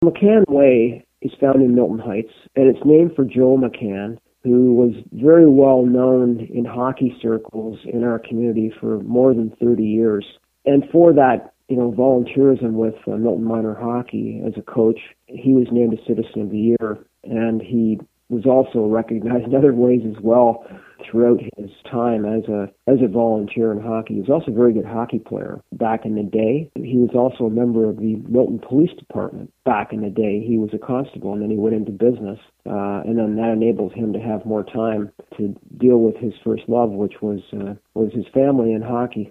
McCann Way is found in Milton Heights, and it's named for Joe McCann, who was very well known in hockey circles in our community for more than 30 years. And for that, volunteerism with Milton Minor Hockey as a coach, he was named a Citizen of the Year, and he was also recognized in other ways as well throughout his time as a volunteer in hockey. He was also a very good hockey player back in the day. He was also a member of the Milton Police Department back in the day. He was a constable, and then he went into business, and then that enabled him to have more time to deal with his first love, which was his family and hockey.